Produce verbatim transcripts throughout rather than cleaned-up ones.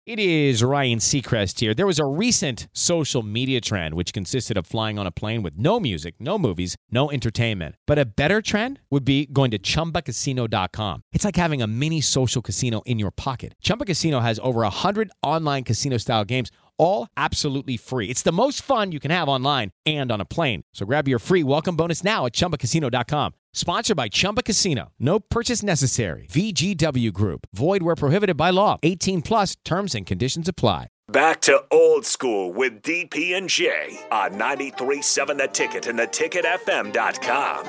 It is Ryan Seacrest here. There was a recent social media trend which consisted of flying on a plane with no music, no movies, no entertainment. But a better trend would be going to Chumba Casino dot com. It's like having a mini social casino in your pocket. Chumba Casino has over one hundred online casino-style games, all absolutely free. It's the most fun you can have online and on a plane. So grab your free welcome bonus now at Chumba Casino dot com. Sponsored by Chumba Casino. No purchase necessary. V G W Group. Void where prohibited by law. eighteen plus terms and conditions apply. Back to old school with D P and J on ninety-three point seven The Ticket and the ticket f m dot com.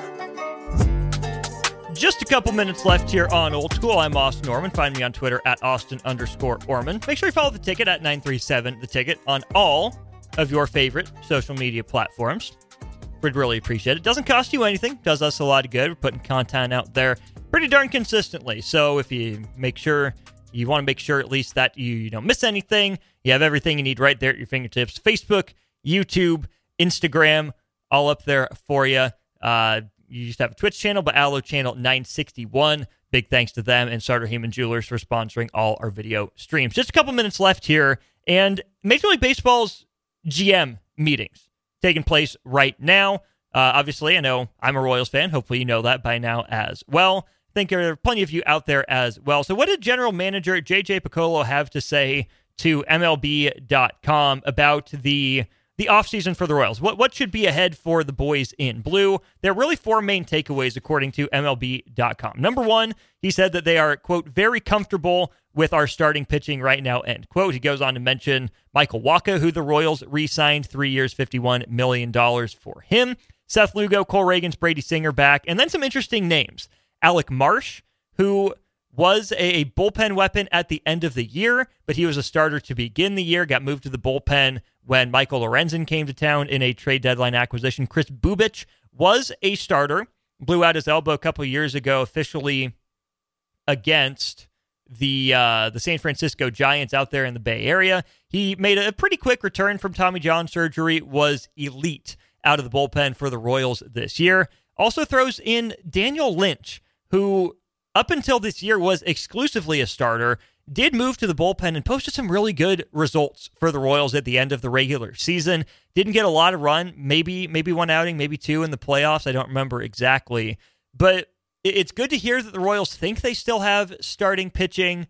Just a couple minutes left here on Old School. I'm Austin Orman. Find me on Twitter at Austin underscore Orman. Make sure you follow The Ticket at nine three seven The Ticket on all of your favorite social media platforms. We'd really appreciate it. Doesn't cost you anything. Does us a lot of good. We're putting content out there pretty darn consistently. So if you make sure, you want to make sure at least that you, you don't miss anything, you have everything you need right there at your fingertips. Facebook, YouTube, Instagram, all up there for you. Uh, you just have a Twitch channel, but Allo Channel nine sixty-one. Big thanks to them and Sartor Heyman Jewelers for sponsoring all our video streams. Just a couple minutes left here, and Major League Baseball's G M meetings taking place right now. Uh, obviously, I know I'm a Royals fan. Hopefully you know that by now as well. I think there are plenty of you out there as well. So what did General Manager J J Picollo have to say to M L B dot com about the the offseason for the Royals? What what should be ahead for the boys in blue? There are really four main takeaways according to M L B dot com. Number one, he said that they are, quote, very comfortable with our starting pitching right now, end quote. He goes on to mention Michael Wacha, who the Royals re-signed three years, fifty-one million dollars for him. Seth Lugo, Cole Reagans, Brady Singer back, and then some interesting names. Alec Marsh, who was a bullpen weapon at the end of the year, but he was a starter to begin the year, got moved to the bullpen when Michael Lorenzen came to town in a trade deadline acquisition. Chris Bubich was a starter, blew out his elbow a couple years ago, officially against the uh, the San Francisco Giants out there in the Bay Area. He made a pretty quick return from Tommy John surgery, was elite out of the bullpen for the Royals this year. Also throws in Daniel Lynch, who up until this year was exclusively a starter, did move to the bullpen and posted some really good results for the Royals at the end of the regular season. Didn't get a lot of run, maybe maybe one outing, maybe two in the playoffs. I don't remember exactly. But it's good to hear that the Royals think they still have starting pitching.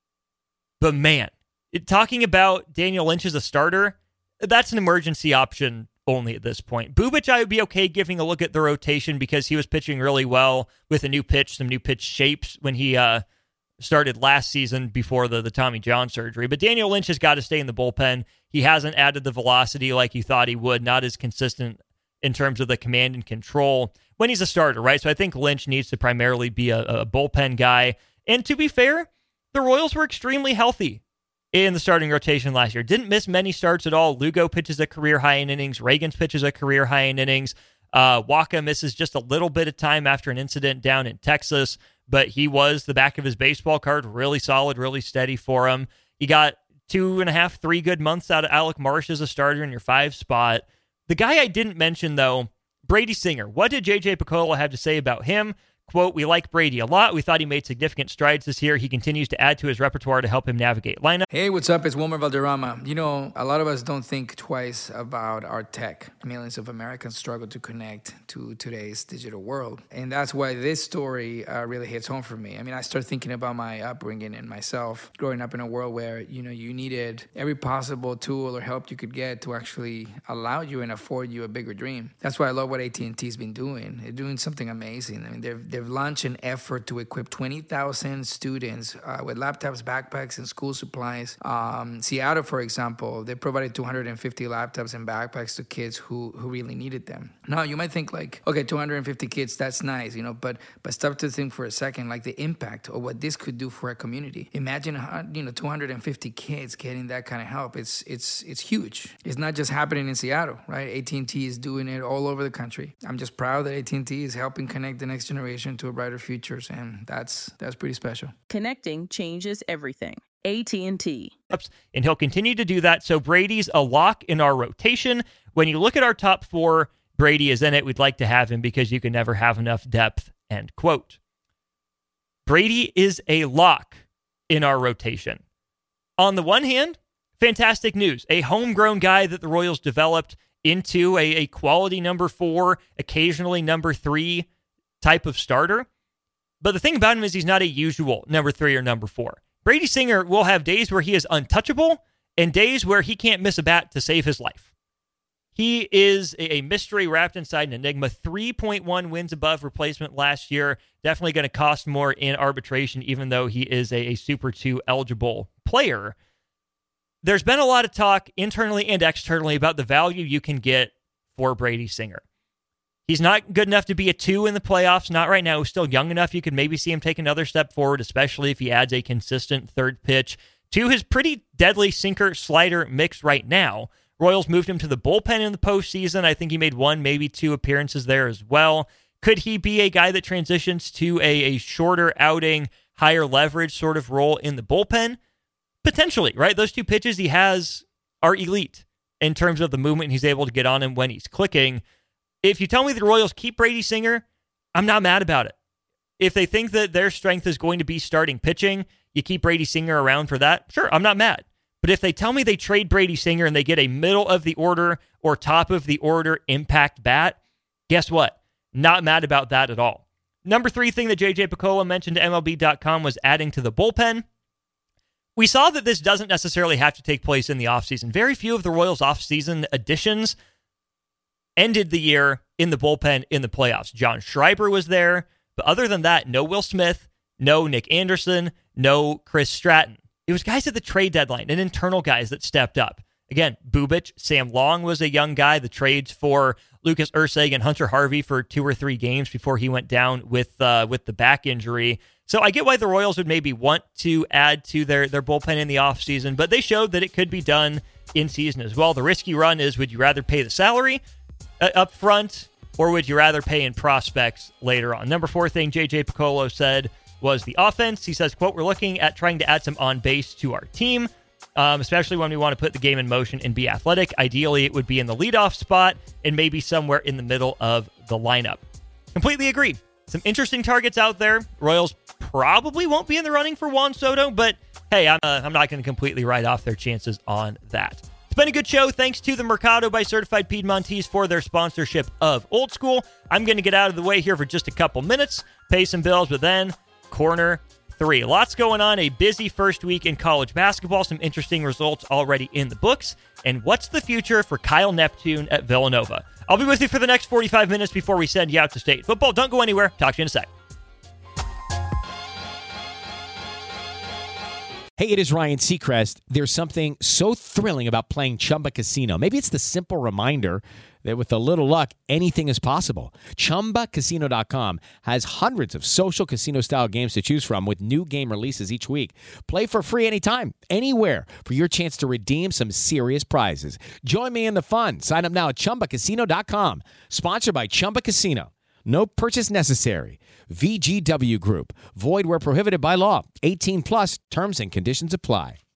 But man, it, talking about Daniel Lynch as a starter, that's an emergency option only at this point. Bubich, I would be okay giving a look at the rotation because he was pitching really well with a new pitch, some new pitch shapes when he uh, started last season before the, the Tommy John surgery. But Daniel Lynch has got to stay in the bullpen. He hasn't added the velocity like you thought he would, not as consistent in terms of the command and control when he's a starter, right? So I think Lynch needs to primarily be a, a bullpen guy. And to be fair, the Royals were extremely healthy in the starting rotation last year. Didn't miss many starts at all. Lugo pitches a career high in innings. Reagans pitches a career high in innings. Uh, Wacha misses just a little bit of time after an incident down in Texas, but he was the back of his baseball card, really solid, really steady for him. You got two and a half, three good months out of Alec Marsh as a starter in your five spot. The guy I didn't mention, though, Brady Singer. What did J J Picollo have to say about him? Quote, we like Brady a lot. We thought he made significant strides this year. He continues to add to his repertoire to help him navigate lineup. Hey, what's up? It's Wilmer Valderrama. You know, a lot of us don't think twice about our tech. Millions of Americans struggle to connect to today's digital world. And that's why this story uh, really hits home for me. I mean, I start thinking about my upbringing and myself growing up in a world where, you know, you needed every possible tool or help you could get to actually allow you and afford you a bigger dream. That's why I love what A T and T's been doing. They're doing something amazing. I mean, they've, they've launched an effort to equip twenty thousand students uh, with laptops, backpacks, and school supplies. Um, Seattle, for example, they provided two hundred fifty laptops and backpacks to kids who, who really needed them. Now, you might think like, okay, two hundred fifty kids, that's nice, you know, but but stop to think for a second, like the impact of what this could do for a community. Imagine, how, you know, two hundred fifty kids getting that kind of help. It's it's it's huge. It's not just happening in Seattle, right? A T and T is doing it all over the country. I'm just proud that A T and T is helping connect the next generation to a brighter futures, and that's that's pretty special. Connecting changes everything. A T and T. And he'll continue to do that. So Brady's a lock in our rotation. When you look at our top four, Brady is in it. We'd like to have him because you can never have enough depth, end quote. Brady is a lock in our rotation. on the one hand, fantastic news. A homegrown guy that the Royals developed into a, a quality number four, occasionally number three type of starter. But the thing about him is he's not a usual number three or number four. Brady Singer will have days where he is untouchable and days where he can't miss a bat to save his life. He is a mystery wrapped inside an enigma. three point one wins above replacement last year. Definitely going to cost more in arbitration, even though he is a, a Super two eligible player. There's been a lot of talk internally and externally about the value you can get for Brady Singer. He's not good enough to be a two in the playoffs, not right now. He's still young enough. You could maybe see him take another step forward, especially if he adds a consistent third pitch to his pretty deadly sinker-slider mix right now. Royals moved him to the bullpen in the postseason. I think he made one, maybe two appearances there as well. Could he be a guy that transitions to a, a shorter outing, higher leverage sort of role in the bullpen? Potentially, right? Those two pitches he has are elite in terms of the movement he's able to get on him when he's clicking. If you tell me the Royals keep Brady Singer, I'm not mad about it. If they think that their strength is going to be starting pitching, you keep Brady Singer around for that, sure, I'm not mad. But if they tell me they trade Brady Singer and they get a middle of the order or top of the order impact bat, guess what? Not mad about that at all. Number three thing that J J Picollo mentioned to M L B dot com was adding to the bullpen. We saw that this doesn't necessarily have to take place in the offseason. Very few of the Royals' offseason additions ended the year in the bullpen in the playoffs. John Schreiber was there, but other than that, no Will Smith, no Nick Anderson, no Chris Stratton. It was guys at the trade deadline and internal guys that stepped up. Again, Bubic, Sam Long was a young guy. The trades for Lucas Erceg and Hunter Harvey for two or three games before he went down with uh, with the back injury. So I get why the Royals would maybe want to add to their, their bullpen in the offseason, but they showed that it could be done in season as well. The risky run is, would you rather pay the salary uh, up front, or would you rather pay in prospects later on? Number four thing J J Picollo said was the offense. He says, quote, we're looking at trying to add some on base to our team, um, especially when we want to put the game in motion and be athletic. Ideally, it would be in the leadoff spot and maybe somewhere in the middle of the lineup. Completely agree. Some interesting targets out there. Royals probably won't be in the running for Juan Soto, but hey, I'm, uh, I'm not going to completely write off their chances on that. It's been a good show. Thanks to the Mercado by Certified Piedmontese for their sponsorship of Old School. I'm going to get out of the way here for just a couple minutes, pay some bills, but then corner three. Lots going on. A busy first week in college basketball. Some interesting results already in the books. And what's the future for Kyle Neptune at Villanova? I'll be with you for the next forty-five minutes before we send you out to state football. Don't go anywhere. Talk to you in a sec. Hey, it is Ryan Seacrest. There's something so thrilling about playing Chumba Casino. Maybe it's the simple reminder that with a little luck, anything is possible. Chumba Casino dot com has hundreds of social casino-style games to choose from with new game releases each week. Play for free anytime, anywhere for your chance to redeem some serious prizes. Join me in the fun. Sign up now at Chumba Casino dot com. Sponsored by Chumba Casino. No purchase necessary. V G W Group. Void where prohibited by law. eighteen plus terms and conditions apply.